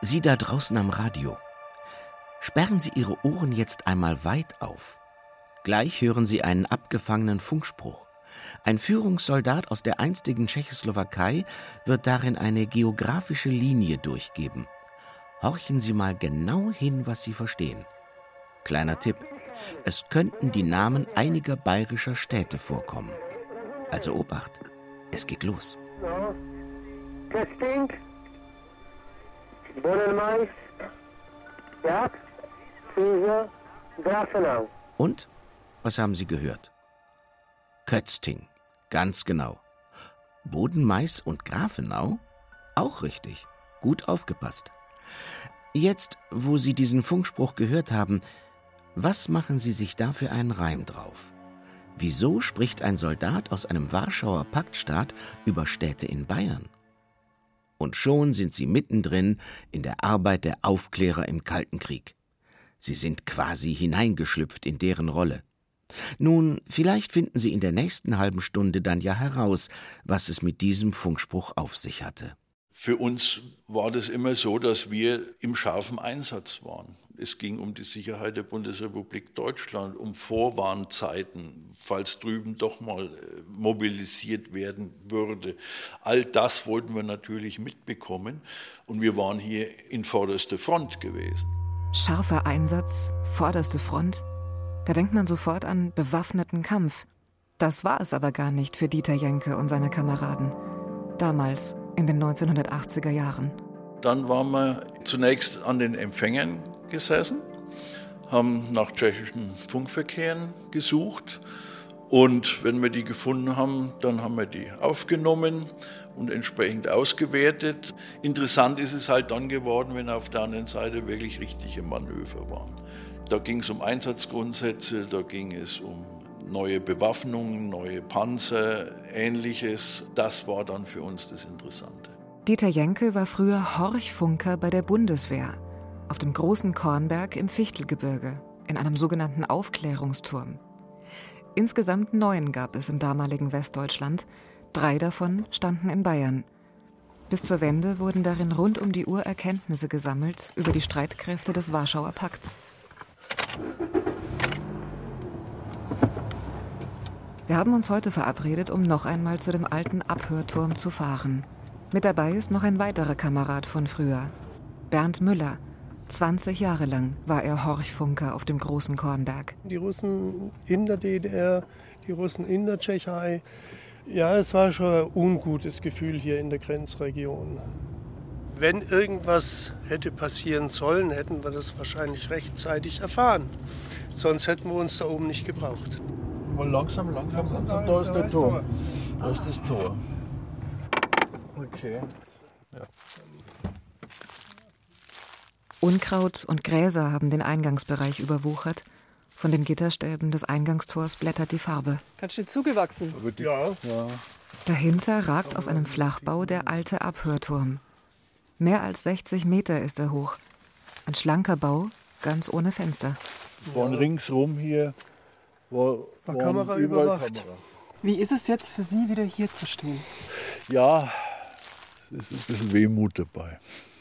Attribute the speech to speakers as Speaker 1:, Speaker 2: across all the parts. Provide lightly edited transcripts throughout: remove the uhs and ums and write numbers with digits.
Speaker 1: Sie da draußen am Radio. Sperren Sie Ihre Ohren jetzt einmal weit auf. Gleich hören Sie einen abgefangenen Funkspruch. Ein Führungssoldat aus der einstigen Tschechoslowakei wird darin eine geografische Linie durchgeben. Horchen Sie mal genau hin, was Sie verstehen. Kleiner Tipp: Es könnten die Namen einiger bayerischer Städte vorkommen. Also Obacht, es geht los.
Speaker 2: Kötzting, Bodenmais, Jak, Fiese, Grafenau.
Speaker 1: Und? Was haben Sie gehört? Kötzting, ganz genau. Bodenmais und Grafenau? Auch richtig. Gut aufgepasst. Jetzt, wo Sie diesen Funkspruch gehört haben, was machen Sie sich da für einen Reim drauf? Wieso spricht ein Soldat aus einem Warschauer Paktstaat über Städte in Bayern? Und schon sind Sie mittendrin in der Arbeit der Aufklärer im Kalten Krieg. Sie sind quasi hineingeschlüpft in deren Rolle. Nun, vielleicht finden Sie in der nächsten halben Stunde dann ja heraus, was es mit diesem Funkspruch auf sich hatte.
Speaker 3: Für uns war das immer so, dass wir im scharfen Einsatz waren. Es ging um die Sicherheit der Bundesrepublik Deutschland, um Vorwarnzeiten, falls drüben doch mal mobilisiert werden würde. All das wollten wir natürlich mitbekommen und wir waren hier in vorderster Front gewesen.
Speaker 4: Scharfer Einsatz, vorderste Front? Da denkt man sofort an bewaffneten Kampf. Das war es aber gar nicht für Dieter Jenke und seine Kameraden. Damals, in den 1980er Jahren.
Speaker 3: Dann waren wir zunächst an den Empfängern gesessen, haben nach tschechischen Funkverkehren gesucht und wenn wir die gefunden haben, dann haben wir die aufgenommen und entsprechend ausgewertet. Interessant ist es halt dann geworden, wenn auf der anderen Seite wirklich richtige Manöver waren. Da ging es um Einsatzgrundsätze, da ging es um neue Bewaffnungen, neue Panzer, Ähnliches. Das war dann für uns das Interessante.
Speaker 4: Dieter Jenke war früher Horchfunker bei der Bundeswehr. Auf dem großen Kornberg im Fichtelgebirge, in einem sogenannten Aufklärungsturm. Insgesamt 9 gab es im damaligen Westdeutschland, 3 davon standen in Bayern. Bis zur Wende wurden darin rund um die Uhr Erkenntnisse gesammelt über die Streitkräfte des Warschauer Pakts. Wir haben uns heute verabredet, um noch einmal zu dem alten Abhörturm zu fahren. Mit dabei ist noch ein weiterer Kamerad von früher, Bernd Müller. 20 Jahre lang war er Horchfunker auf dem großen Kornberg.
Speaker 5: Die Russen in der DDR, die Russen in der Tschechei. Ja, es war schon ein ungutes Gefühl hier in der Grenzregion. Wenn irgendwas hätte passieren sollen, hätten wir das wahrscheinlich rechtzeitig erfahren. Sonst hätten wir uns da oben nicht gebraucht.
Speaker 3: Mal langsam. Da ist der Tor. Da ist das Tor. Okay. Ja.
Speaker 4: Unkraut und Gräser haben den Eingangsbereich überwuchert. Von den Gitterstäben des Eingangstors blättert die Farbe.
Speaker 6: Ganz schön zugewachsen.
Speaker 5: Ja.
Speaker 4: Dahinter ragt aus einem Flachbau der alte Abhörturm. Mehr als 60 Meter ist er hoch. Ein schlanker Bau, ganz ohne Fenster.
Speaker 3: Waren ringsrum hier war
Speaker 5: Kamera überwacht.
Speaker 3: Kamera.
Speaker 6: Wie ist es jetzt für Sie, wieder hier zu stehen?
Speaker 3: Ja, es ist ein bisschen Wehmut dabei.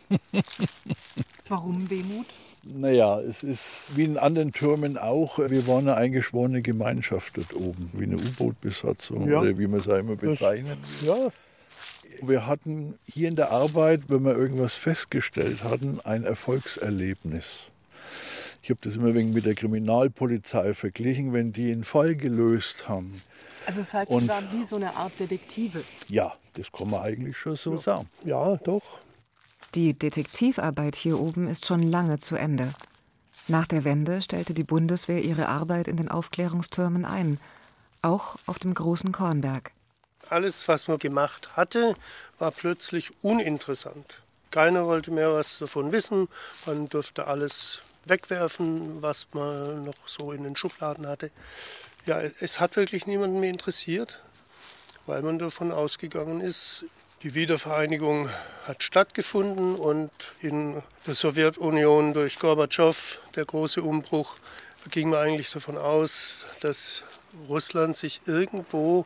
Speaker 6: Warum Wehmut?
Speaker 3: Naja, es ist wie in anderen Türmen auch. Wir waren eine eingeschworene Gemeinschaft dort oben, wie eine U-Boot-Besatzung oder wie man es auch immer bezeichnet.
Speaker 5: Ja.
Speaker 3: Wir hatten hier in der Arbeit, wenn wir irgendwas festgestellt hatten, ein Erfolgserlebnis. Ich habe das immer mit der Kriminalpolizei verglichen, wenn die einen Fall gelöst haben.
Speaker 6: Also das heißt, Sie waren wie so eine Art Detektive?
Speaker 3: Ja, das kann man eigentlich schon so sagen.
Speaker 5: Ja, doch.
Speaker 4: Die Detektivarbeit hier oben ist schon lange zu Ende. Nach der Wende stellte die Bundeswehr ihre Arbeit in den Aufklärungstürmen ein, auch auf dem großen Kornberg.
Speaker 5: Alles, was man gemacht hatte, war plötzlich uninteressant. Keiner wollte mehr was davon wissen. Man durfte alles wegwerfen, was man noch so in den Schubladen hatte. Ja, es hat wirklich niemanden mehr interessiert, weil man davon ausgegangen ist, die Wiedervereinigung hat stattgefunden und in der Sowjetunion durch Gorbatschow, der große Umbruch, ging man eigentlich davon aus, dass Russland sich irgendwo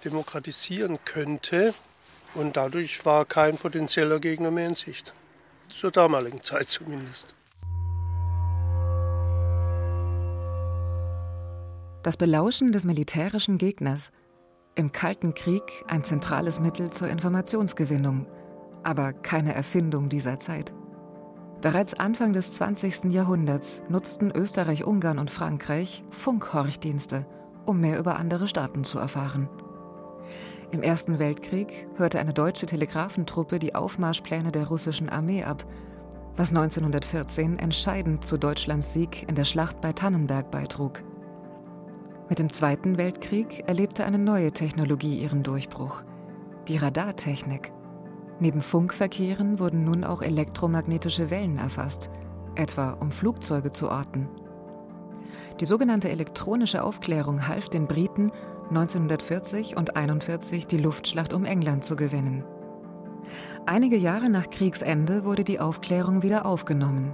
Speaker 5: demokratisieren könnte und dadurch war kein potenzieller Gegner mehr in Sicht. zur damaligen Zeit zumindest.
Speaker 4: Das Belauschen des militärischen Gegners. Im Kalten Krieg ein zentrales Mittel zur Informationsgewinnung, aber keine Erfindung dieser Zeit. Bereits Anfang des 20. Jahrhunderts nutzten Österreich-Ungarn und Frankreich Funkhorchdienste, um mehr über andere Staaten zu erfahren. Im Ersten Weltkrieg hörte eine deutsche Telegrafentruppe die Aufmarschpläne der russischen Armee ab, was 1914 entscheidend zu Deutschlands Sieg in der Schlacht bei Tannenberg beitrug. Mit dem Zweiten Weltkrieg erlebte eine neue Technologie ihren Durchbruch: die Radartechnik. Neben Funkverkehren wurden nun auch elektromagnetische Wellen erfasst, etwa um Flugzeuge zu orten. Die sogenannte elektronische Aufklärung half den Briten, 1940 und 1941 die Luftschlacht um England zu gewinnen. Einige Jahre nach Kriegsende wurde die Aufklärung wieder aufgenommen.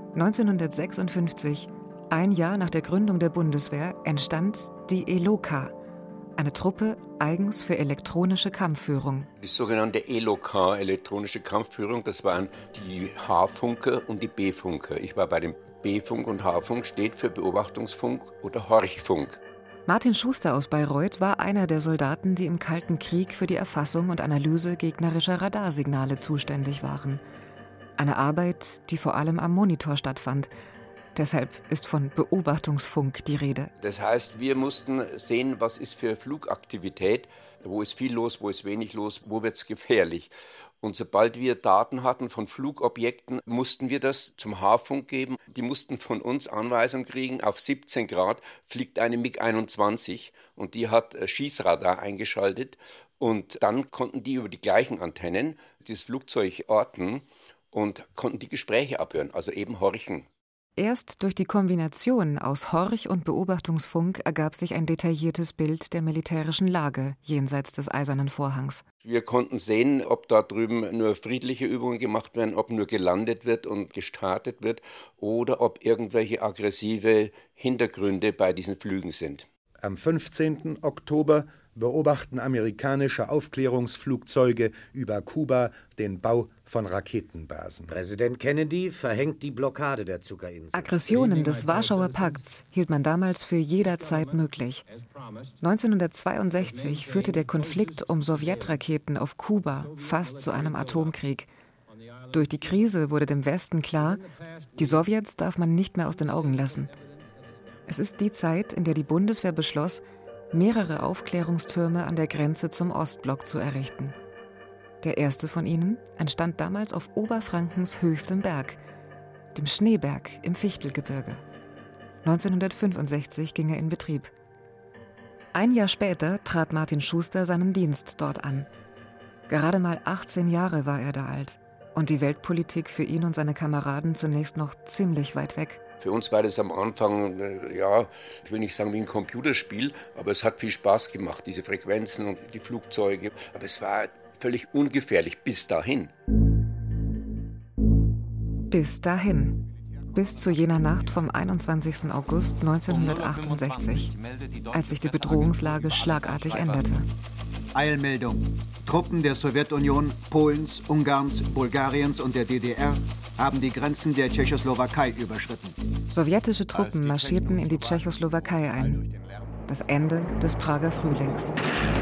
Speaker 4: 1956, ein Jahr nach der Gründung der Bundeswehr, entstand die ELOKA, eine Truppe eigens für elektronische Kampfführung.
Speaker 7: Die sogenannte ELOKA, elektronische Kampfführung, das waren die H-Funker und die B-Funker. Ich war bei dem B-Funk und H-Funk steht für Beobachtungsfunk oder Horchfunk.
Speaker 4: Martin Schuster aus Bayreuth war einer der Soldaten, die im Kalten Krieg für die Erfassung und Analyse gegnerischer Radarsignale zuständig waren. Eine Arbeit, die vor allem am Monitor stattfand. Deshalb ist von Beobachtungsfunk die Rede.
Speaker 7: Das heißt, wir mussten sehen, was ist für Flugaktivität, wo ist viel los, wo ist wenig los, wo wird es gefährlich. Und sobald wir Daten hatten von Flugobjekten, mussten wir das zum H-Funk geben. Die mussten von uns Anweisung kriegen, auf 17 Grad fliegt eine MiG-21 und die hat Schießradar eingeschaltet. Und dann konnten die über die gleichen Antennen das Flugzeug orten und konnten die Gespräche abhören, also eben horchen.
Speaker 4: Erst durch die Kombination aus Horch- und Beobachtungsfunk ergab sich ein detailliertes Bild der militärischen Lage jenseits des Eisernen Vorhangs.
Speaker 7: Wir konnten sehen, ob da drüben nur friedliche Übungen gemacht werden, ob nur gelandet wird und gestartet wird oder ob irgendwelche aggressive Hintergründe bei diesen Flügen sind.
Speaker 8: Am 15. Oktober beobachten amerikanische Aufklärungsflugzeuge über Kuba den Bau von Raketenbasen.
Speaker 9: Präsident Kennedy verhängt die Blockade der Zuckerinsel.
Speaker 4: Aggressionen des Warschauer Pakts hielt man damals für jederzeit möglich. 1962 führte der Konflikt um Sowjetraketen auf Kuba fast zu einem Atomkrieg. Durch die Krise wurde dem Westen klar, die Sowjets darf man nicht mehr aus den Augen lassen. Es ist die Zeit, in der die Bundeswehr beschloss, mehrere Aufklärungstürme an der Grenze zum Ostblock zu errichten. Der erste von ihnen entstand damals auf Oberfrankens höchstem Berg, dem Schneeberg im Fichtelgebirge. 1965 ging er in Betrieb. Ein Jahr später trat Martin Schuster seinen Dienst dort an. Gerade mal 18 Jahre war er da alt und die Weltpolitik für ihn und seine Kameraden zunächst noch ziemlich weit weg.
Speaker 7: Für uns war das am Anfang, ich will nicht sagen wie ein Computerspiel, aber es hat viel Spaß gemacht, diese Frequenzen und die Flugzeuge. Aber es war völlig ungefährlich bis dahin.
Speaker 4: Bis dahin. Bis zu jener Nacht vom 21. August 1968, als sich die Bedrohungslage schlagartig änderte.
Speaker 10: Eilmeldung. Truppen der Sowjetunion, Polens, Ungarns, Bulgariens und der DDR haben die Grenzen der Tschechoslowakei überschritten.
Speaker 4: Sowjetische Truppen marschierten in die Tschechoslowakei ein. Das Ende des Prager Frühlings.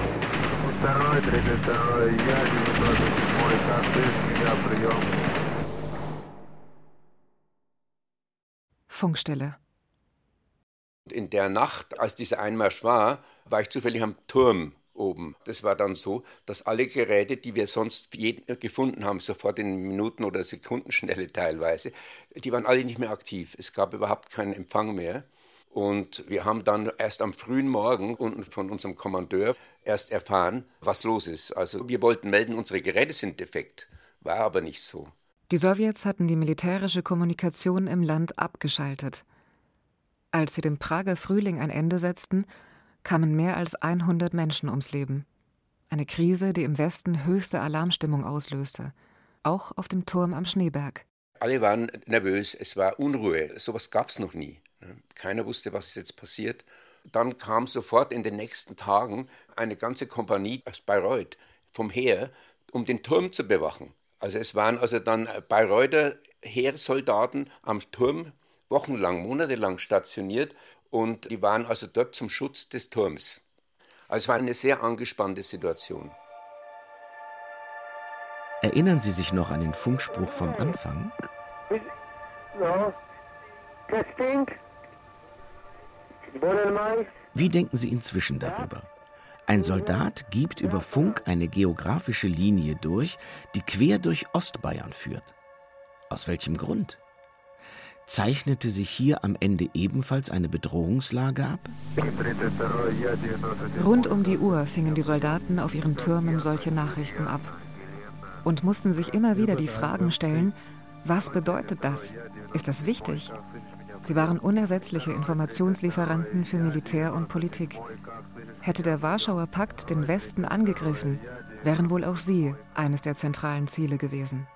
Speaker 4: Funkstille.
Speaker 7: In der Nacht, als dieser Einmarsch war ich zufällig am Turm oben. Das war dann so, dass alle Geräte, die wir sonst gefunden haben, sofort in Minuten- oder Sekundenschnelle teilweise, die waren alle nicht mehr aktiv. Es gab überhaupt keinen Empfang mehr. Und wir haben dann erst am frühen Morgen unten von unserem Kommandeur erst erfahren, was los ist. Also wir wollten melden, unsere Geräte sind defekt. War aber nicht so.
Speaker 4: Die Sowjets hatten die militärische Kommunikation im Land abgeschaltet. Als sie dem Prager Frühling ein Ende setzten, kamen mehr als 100 Menschen ums Leben. Eine Krise, die im Westen höchste Alarmstimmung auslöste. Auch auf dem Turm am Schneeberg.
Speaker 7: Alle waren nervös, es war Unruhe, sowas gab es noch nie. Keiner wusste, was jetzt passiert. Dann kam sofort in den nächsten Tagen eine ganze Kompanie aus Bayreuth vom Heer, um den Turm zu bewachen. Also es waren also dann Bayreuther Heersoldaten am Turm wochenlang, monatelang stationiert und die waren also dort zum Schutz des Turms. Also es war eine sehr angespannte Situation.
Speaker 1: Erinnern Sie sich noch an den Funkspruch vom Anfang?
Speaker 2: No. Testing. Bodenmais.
Speaker 1: Wie denken Sie inzwischen darüber? Ein Soldat gibt über Funk eine geografische Linie durch, die quer durch Ostbayern führt. Aus welchem Grund? Zeichnete sich hier am Ende ebenfalls eine Bedrohungslage ab?
Speaker 4: Rund um die Uhr fingen die Soldaten auf ihren Türmen solche Nachrichten ab und mussten sich immer wieder die Fragen stellen, was bedeutet das? Ist das wichtig? Sie waren unersetzliche Informationslieferanten für Militär und Politik. Hätte der Warschauer Pakt den Westen angegriffen, wären wohl auch sie eines der zentralen Ziele gewesen.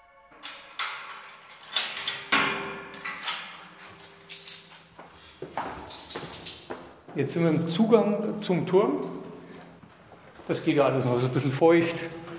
Speaker 11: Jetzt sind wir im Zugang zum Turm. Das geht ja alles noch, es ist ein bisschen feucht.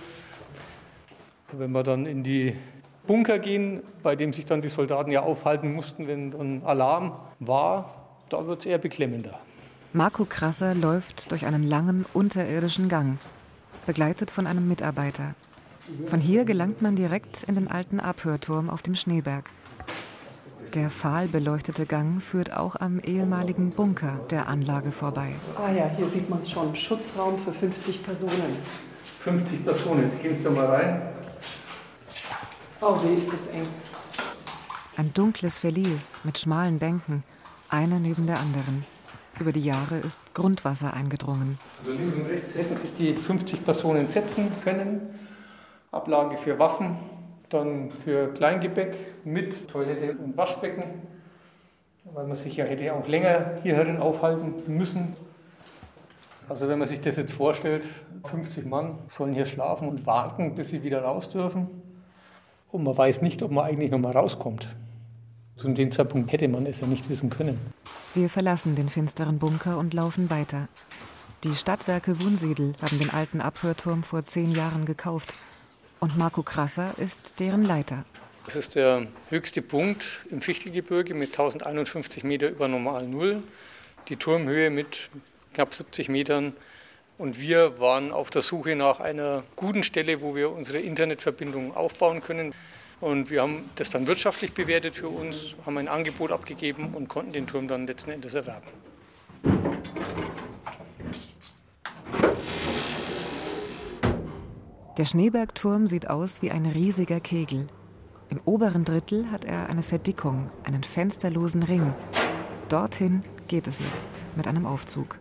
Speaker 11: Wenn wir dann in die Bunker gehen, bei dem sich dann die Soldaten ja aufhalten mussten, wenn dann Alarm war, da wird es eher beklemmender.
Speaker 4: Marco Krasser läuft durch einen langen unterirdischen Gang, begleitet von einem Mitarbeiter. Von hier gelangt man direkt in den alten Abhörturm auf dem Schneeberg. Der fahl beleuchtete Gang führt auch am ehemaligen Bunker der Anlage vorbei.
Speaker 6: Ah ja, hier sieht man es schon. Schutzraum für 50 Personen.
Speaker 11: 50 Personen, jetzt gehen Sie da mal rein.
Speaker 6: Oh, wie ist das eng.
Speaker 4: Ein dunkles Verlies mit schmalen Bänken, eine neben der anderen. Über die Jahre ist Grundwasser eingedrungen.
Speaker 11: Also links und rechts hätten sich die 50 Personen setzen können. Ablage für Waffen, dann für Kleingepäck mit Toilette und Waschbecken, weil man sich ja hätte auch länger hier herin aufhalten müssen. Also wenn man sich das jetzt vorstellt, 50 Mann sollen hier schlafen und warten, bis sie wieder raus dürfen. Und man weiß nicht, ob man eigentlich noch mal rauskommt. Zu dem Zeitpunkt hätte man es ja nicht wissen können.
Speaker 4: Wir verlassen den finsteren Bunker und laufen weiter. Die Stadtwerke Wunsiedel haben den alten Abhörturm vor 10 Jahren gekauft. Und Marco Krasser ist deren Leiter.
Speaker 11: Das ist der höchste Punkt im Fichtelgebirge mit 1051 Meter über Normal Null. Die Turmhöhe mit knapp 70 Metern. Und wir waren auf der Suche nach einer guten Stelle, wo wir unsere Internetverbindung aufbauen können. Und wir haben das dann wirtschaftlich bewertet für uns, haben ein Angebot abgegeben und konnten den Turm dann letzten Endes erwerben.
Speaker 4: Der Schneebergturm sieht aus wie ein riesiger Kegel. Im oberen Drittel hat er eine Verdickung, einen fensterlosen Ring. Dorthin geht es jetzt mit einem Aufzug.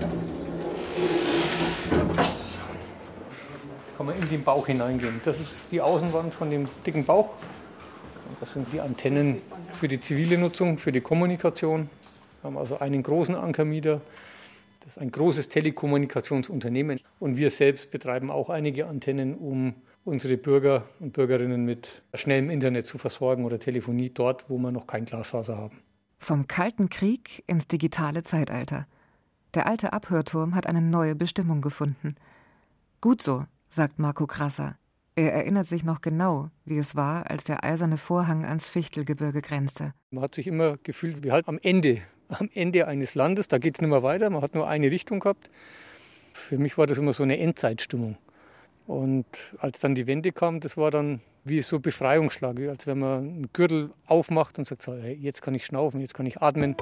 Speaker 11: Jetzt kann man in den Bauch hineingehen. Das ist die Außenwand von dem dicken Bauch. Und das sind die Antennen für die zivile Nutzung, für die Kommunikation. Wir haben also einen großen Ankermieter. Das ist ein großes Telekommunikationsunternehmen. Und wir selbst betreiben auch einige Antennen, um unsere Bürger und Bürgerinnen mit schnellem Internet zu versorgen oder Telefonie dort, wo wir noch kein Glasfaser haben.
Speaker 4: Vom Kalten Krieg ins digitale Zeitalter. Der alte Abhörturm hat eine neue Bestimmung gefunden. Gut so, sagt Marco Krasser. Er erinnert sich noch genau, wie es war, als der eiserne Vorhang ans Fichtelgebirge grenzte.
Speaker 11: Man hat sich immer gefühlt wie halt am Ende eines Landes, da geht es nicht mehr weiter, man hat nur eine Richtung gehabt. Für mich war das immer so eine Endzeitstimmung. Und als dann die Wende kam, das war dann wie so Befreiungsschlag, wie als wenn man einen Gürtel aufmacht und sagt, so, hey, jetzt kann ich schnaufen, jetzt kann ich atmen.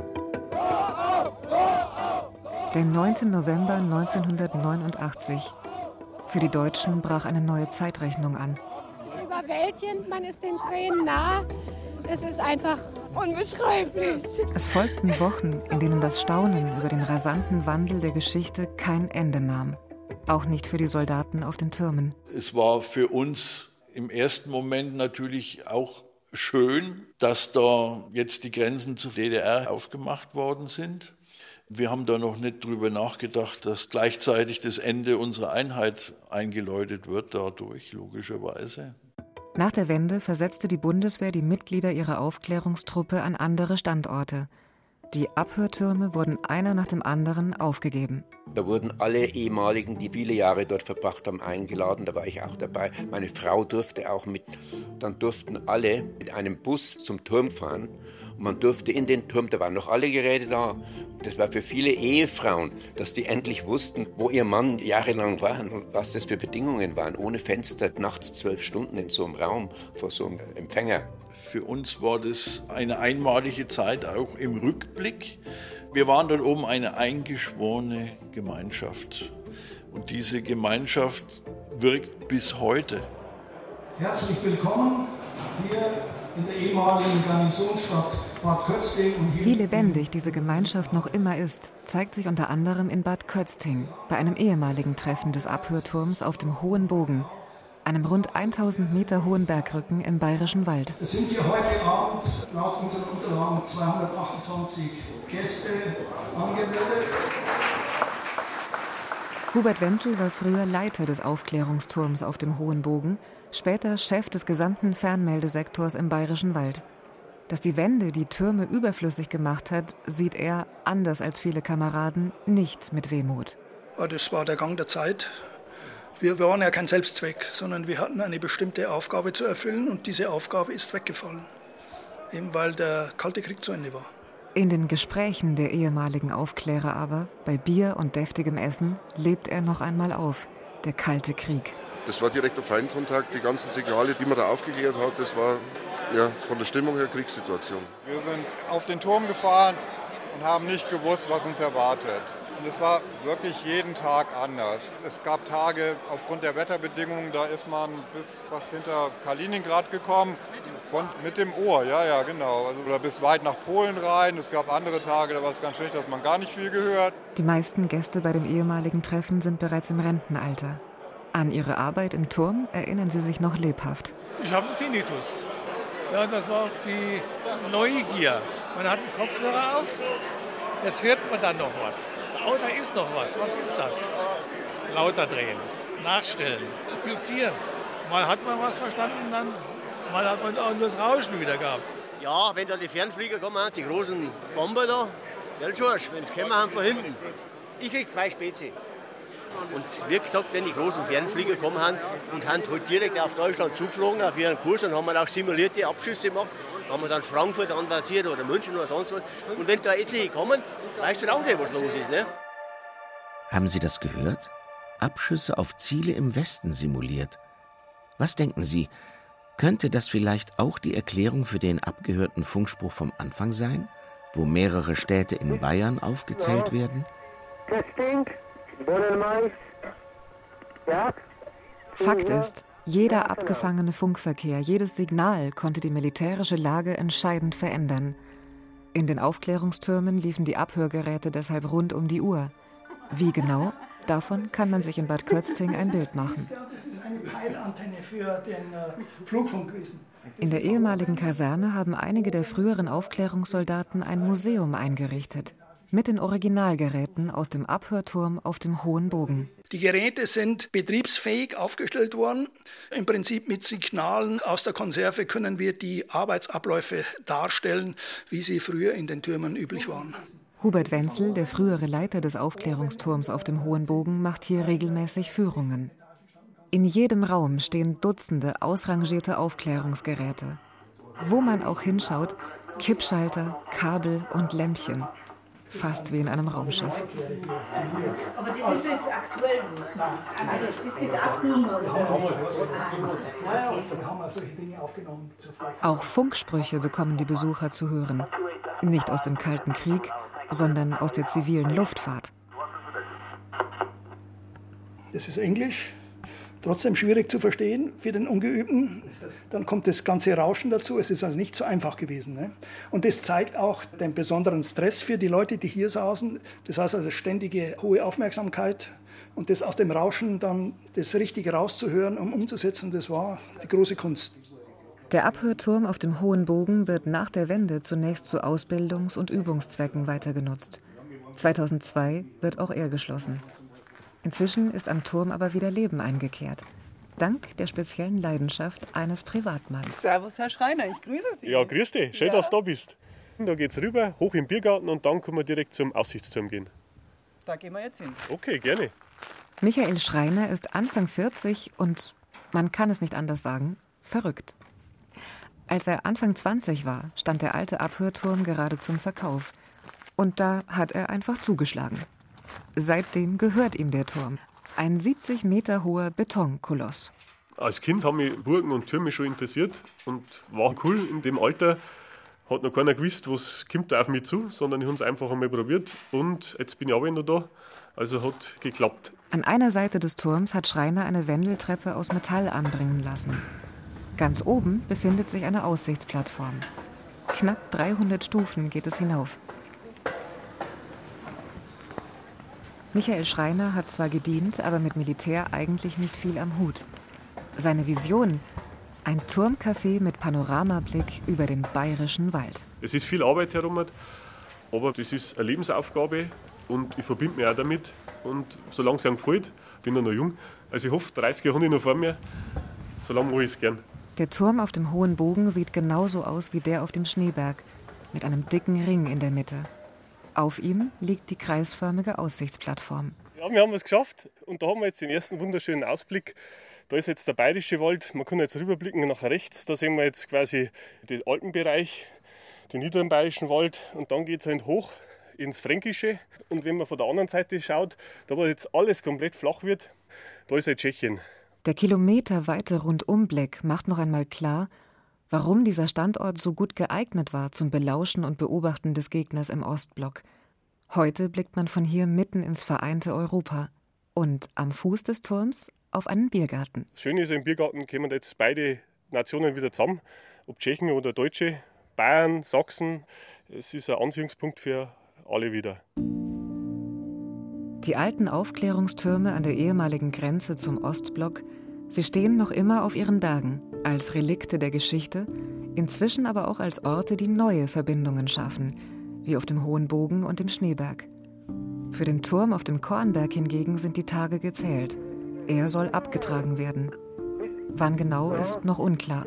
Speaker 4: Der 9. November 1989. Für die Deutschen brach eine neue Zeitrechnung an.
Speaker 12: Es ist überwältigend, man ist den Tränen nah. Es ist einfach unbeschreiblich.
Speaker 4: Es folgten Wochen, in denen das Staunen über den rasanten Wandel der Geschichte kein Ende nahm. Auch nicht für die Soldaten auf den Türmen.
Speaker 3: Es war für uns im ersten Moment natürlich auch schön, dass da jetzt die Grenzen zur DDR aufgemacht worden sind. Wir haben da noch nicht drüber nachgedacht, dass gleichzeitig das Ende unserer Einheit eingeläutet wird dadurch, logischerweise.
Speaker 4: Nach der Wende versetzte die Bundeswehr die Mitglieder ihrer Aufklärungstruppe an andere Standorte. Die Abhörtürme wurden einer nach dem anderen aufgegeben.
Speaker 7: Da wurden alle ehemaligen, die viele Jahre dort verbracht haben, eingeladen. Da war ich auch dabei. Meine Frau durfte auch mit. Dann durften alle mit einem Bus zum Turm fahren. Und man durfte in den Turm, da waren noch alle Geräte da. Das war für viele Ehefrauen, dass die endlich wussten, wo ihr Mann jahrelang war und was das für Bedingungen waren. Ohne Fenster, nachts 12 Stunden in so einem Raum vor so einem Empfänger.
Speaker 3: Für uns war das eine einmalige Zeit, auch im Rückblick. Wir waren dort oben eine eingeschworene Gemeinschaft. Und diese Gemeinschaft wirkt bis heute.
Speaker 13: Herzlich willkommen hier in der ehemaligen Garnisonsstadt Bad Kötzting.
Speaker 4: Wie lebendig diese Gemeinschaft noch immer ist, zeigt sich unter anderem in Bad Kötzting, bei einem ehemaligen Treffen des Abhörturms auf dem Hohen Bogen, einem rund 1000 Meter hohen Bergrücken im Bayerischen Wald.
Speaker 13: Es sind hier heute Abend laut unseren Unterlagen 228 Gäste angemeldet.
Speaker 4: Hubert Wenzel war früher Leiter des Aufklärungsturms auf dem Hohen Bogen, später Chef des gesamten Fernmeldesektors im Bayerischen Wald. Dass die Wende die Türme überflüssig gemacht hat, sieht er, anders als viele Kameraden, nicht mit Wehmut.
Speaker 13: Das war der Gang der Zeit. Wir waren ja kein Selbstzweck, sondern wir hatten eine bestimmte Aufgabe zu erfüllen und diese Aufgabe ist weggefallen, eben weil der Kalte Krieg zu Ende war.
Speaker 4: In den Gesprächen der ehemaligen Aufklärer aber, bei Bier und deftigem Essen, lebt er noch einmal auf, der Kalte Krieg.
Speaker 14: Das war direkter Feindkontakt, die ganzen Signale, die man da aufgeklärt hat, das war ja von der Stimmung her Kriegssituation.
Speaker 15: Wir sind auf den Turm gefahren und haben nicht gewusst, was uns erwartet. Und es war wirklich jeden Tag anders. Es gab Tage, aufgrund der Wetterbedingungen, da ist man bis fast hinter Kaliningrad gekommen, mit dem Ohr, ja, genau. Oder bis weit nach Polen rein. Es gab andere Tage, da war es ganz schlecht, da hat man gar nicht viel gehört.
Speaker 4: Die meisten Gäste bei dem ehemaligen Treffen sind bereits im Rentenalter. An ihre Arbeit im Turm erinnern sie sich noch lebhaft.
Speaker 16: Ich habe einen Tinnitus. Ja, das war die Neugier. Man hat den Kopfhörer auf. Jetzt hört man dann noch was. Oh, da ist noch was. Was ist das? Lauter drehen, nachstellen, justieren. Mal hat man was verstanden, dann mal hat man auch nur das Rauschen wieder gehabt.
Speaker 17: Ja, wenn da die Fernflieger kommen, die großen Bomber da, ja, George, wenn es kommen haben von hinten. Ich krieg 2 Spezi. Und wie gesagt, wenn die großen Fernflieger kommen haben und haben halt direkt auf Deutschland zugeflogen, auf ihren Kurs, dann haben wir auch simulierte Abschüsse gemacht. Haben wir dann Frankfurt anvisiert oder München oder sonst was. Und wenn da etliche kommen, weißt du auch nicht, was los ist, ne?
Speaker 1: Haben Sie das gehört? Abschüsse auf Ziele im Westen simuliert. Was denken Sie? Könnte das vielleicht auch die Erklärung für den abgehörten Funkspruch vom Anfang sein, wo mehrere Städte in Bayern aufgezählt werden?
Speaker 4: Fakt ist, jeder abgefangene Funkverkehr, jedes Signal konnte die militärische Lage entscheidend verändern. In den Aufklärungstürmen liefen die Abhörgeräte deshalb rund um die Uhr. Wie genau? Davon kann man sich in Bad Kötzting ein Bild machen.
Speaker 13: Das ist eine Peilantenne für den Flugfunk gewesen.
Speaker 4: In der ehemaligen Kaserne haben einige der früheren Aufklärungssoldaten ein Museum eingerichtet. Mit den Originalgeräten aus dem Abhörturm auf dem Hohen Bogen.
Speaker 13: Die Geräte sind betriebsfähig aufgestellt worden. Im Prinzip mit Signalen aus der Konserve können wir die Arbeitsabläufe darstellen, wie sie früher in den Türmen üblich waren.
Speaker 4: Hubert Wenzel, der frühere Leiter des Aufklärungsturms auf dem Hohen Bogen, macht hier regelmäßig Führungen. In jedem Raum stehen Dutzende ausrangierte Aufklärungsgeräte. Wo man auch hinschaut, Kippschalter, Kabel und Lämpchen. Fast wie in einem Raumschiff.
Speaker 18: Aber das ist jetzt aktuell los. Ist das aufgenommen worden?
Speaker 4: Auch Funksprüche bekommen die Besucher zu hören. Nicht aus dem Kalten Krieg, sondern aus der zivilen Luftfahrt.
Speaker 13: Das ist Englisch. Trotzdem schwierig zu verstehen für den Ungeübten. Dann kommt das ganze Rauschen dazu. Es ist also nicht so einfach gewesen. Ne? Und das zeigt auch den besonderen Stress für die Leute, die hier saßen. Das heißt also ständige hohe Aufmerksamkeit. Und das aus dem Rauschen dann das Richtige rauszuhören, um umzusetzen, das war die große Kunst.
Speaker 4: Der Abhörturm auf dem Hohen Bogen wird nach der Wende zunächst zu Ausbildungs- und Übungszwecken weiter genutzt. 2002 wird auch er geschlossen. Inzwischen ist am Turm aber wieder Leben eingekehrt. Dank der speziellen Leidenschaft eines Privatmanns.
Speaker 6: Servus, Herr Schreiner, ich grüße Sie.
Speaker 19: Ja, grüß dich. Schön, dass du da bist. Da geht es rüber, hoch im Biergarten und dann können wir direkt zum Aussichtsturm gehen.
Speaker 6: Da gehen wir jetzt hin.
Speaker 19: Okay, gerne.
Speaker 4: Michael Schreiner ist Anfang 40 und, man kann es nicht anders sagen, verrückt. Als er Anfang 20 war, stand der alte Abhörturm gerade zum Verkauf. Und da hat er einfach zugeschlagen. Seitdem gehört ihm der Turm. Ein 70 Meter hoher Betonkoloss.
Speaker 19: Als Kind haben mich Burgen und Türme schon interessiert und war cool. In dem Alter hat noch keiner gewusst, was kommt da auf mich zu, sondern ich habe es einfach einmal probiert und jetzt bin ich auch noch da. Also hat geklappt.
Speaker 4: An einer Seite des Turms hat Schreiner eine Wendeltreppe aus Metall anbringen lassen. Ganz oben befindet sich eine Aussichtsplattform. Knapp 300 Stufen geht es hinauf. Michael Schreiner hat zwar gedient, aber mit Militär eigentlich nicht viel am Hut. Seine Vision: ein Turmcafé mit Panoramablick über den Bayerischen Wald.
Speaker 19: Es ist viel Arbeit herum, aber das ist eine Lebensaufgabe und ich verbinde mich auch damit. Und solange es einem gefällt, bin ich noch jung. Also ich hoffe, 30 Jahre habe ich noch vor mir. Solange mache ich es gern.
Speaker 4: Der Turm auf dem Hohen Bogen sieht genauso aus wie der auf dem Schneeberg, mit einem dicken Ring in der Mitte. Auf ihm liegt die kreisförmige Aussichtsplattform.
Speaker 19: Ja, wir haben es geschafft und da haben wir jetzt den ersten wunderschönen Ausblick. Da ist jetzt der Bayerische Wald, man kann jetzt rüberblicken nach rechts. Da sehen wir jetzt quasi den Alpenbereich, den niederen Bayerischen Wald und dann geht es halt hoch ins Fränkische. Und wenn man von der anderen Seite schaut, da wo jetzt alles komplett flach wird, da ist halt Tschechien.
Speaker 4: Der kilometerweite Rundumblick macht noch einmal klar, warum dieser Standort so gut geeignet war zum Belauschen und Beobachten des Gegners im Ostblock. Heute blickt man von hier mitten ins vereinte Europa und am Fuß des Turms auf einen Biergarten.
Speaker 19: Das Schöne ist, im Biergarten kommen jetzt beide Nationen wieder zusammen, ob Tschechen oder Deutsche, Bayern, Sachsen. Es ist ein Anziehungspunkt für alle wieder.
Speaker 4: Die alten Aufklärungstürme an der ehemaligen Grenze zum Ostblock, sie stehen noch immer auf ihren Bergen, als Relikte der Geschichte, inzwischen aber auch als Orte, die neue Verbindungen schaffen, wie auf dem Hohen Bogen und dem Schneeberg. Für den Turm auf dem Kornberg hingegen sind die Tage gezählt. Er soll abgetragen werden. Wann genau, ist noch unklar.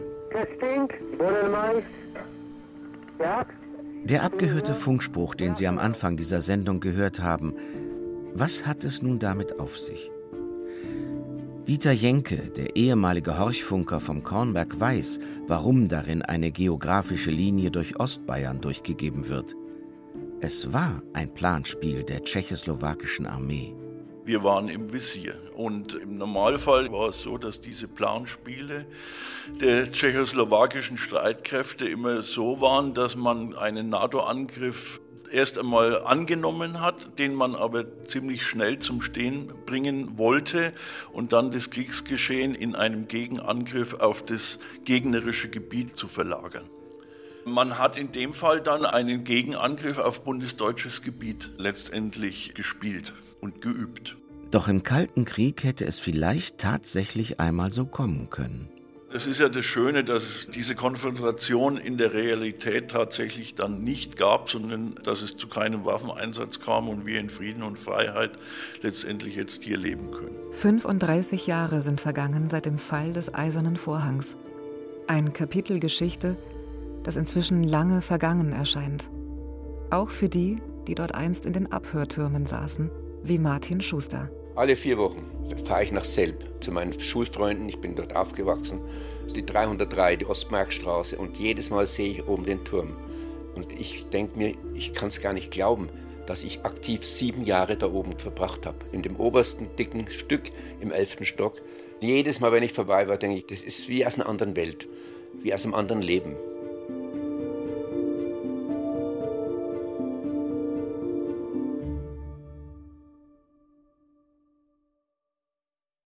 Speaker 1: Der abgehörte Funkspruch, den Sie am Anfang dieser Sendung gehört haben, was hat es nun damit auf sich? Dieter Jenke, der ehemalige Horchfunker vom Kornberg, weiß, warum darin eine geografische Linie durch Ostbayern durchgegeben wird. Es war ein Planspiel der tschechoslowakischen Armee.
Speaker 3: Wir waren im Visier und im Normalfall war es so, dass diese Planspiele der tschechoslowakischen Streitkräfte immer so waren, dass man einen NATO-Angriff erst einmal angenommen hat, den man aber ziemlich schnell zum Stehen bringen wollte und dann das Kriegsgeschehen in einem Gegenangriff auf das gegnerische Gebiet zu verlagern. Man hat in dem Fall dann einen Gegenangriff auf bundesdeutsches Gebiet letztendlich gespielt und geübt.
Speaker 1: Doch im Kalten Krieg hätte es vielleicht tatsächlich einmal so kommen können.
Speaker 3: Es ist ja das Schöne, dass es diese Konfrontation in der Realität tatsächlich dann nicht gab, sondern dass es zu keinem Waffeneinsatz kam und wir in Frieden und Freiheit letztendlich jetzt hier leben können.
Speaker 4: 35 Jahre sind vergangen seit dem Fall des Eisernen Vorhangs. Ein Kapitel Geschichte, das inzwischen lange vergangen erscheint. Auch für die, die dort einst in den Abhörtürmen saßen, wie Martin Schuster.
Speaker 7: Alle 4 Wochen fahre ich nach Selb zu meinen Schulfreunden, ich bin dort aufgewachsen, die 303, die Ostmarkstraße, und jedes Mal sehe ich oben den Turm. Und ich denke mir, ich kann es gar nicht glauben, dass ich aktiv 7 Jahre da oben verbracht habe. In dem obersten dicken Stück im 11. Stock. Jedes Mal, wenn ich vorbei war, denke ich, das ist wie aus einer anderen Welt, wie aus einem anderen Leben.